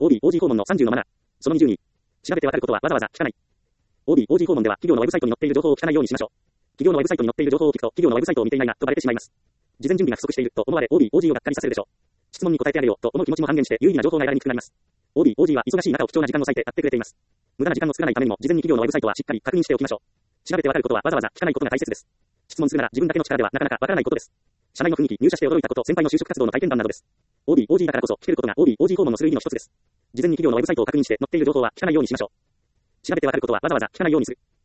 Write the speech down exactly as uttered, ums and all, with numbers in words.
オービーオージー 訪問のさんじゅうのマナー。そのにじゅうに。調べてわかることはわざわざ聞かない。オービーオージー 訪問では企業のウェブサイトに載っている情報を聞かないようにしましょう。企業のウェブサイトに載っている情報を聞くと、企業のウェブサイトを見ていないな、とバレてしまいます。事前準備が不足していると思われ オービーオージー をがっかりさせるでしょう。質問に答えてあげようと思う気持ちも半減して有意義な情報が得られにくくなります。オービーオージー は忙しい中を貴重な時間を割いてやってくれています。無駄な時間を作らないためにも事前に企業のウェブサイトはしっかり確認しておきましょう。調べてわかることはわざわざ聞かないことが大切です。質問するなら自分だけの力ではなかなかわからないことです。社内の雰囲気、入社して驚いたこと、先輩の就職活動の体験談などです。オービーオージー だからこそ聞けることが オービーオージー 訪問のする意味の一つです。事前に企業のウェブサイトを確認して載っている情報は聞かないようにしましょう。調べてわかることはわざわざ聞かないようにする。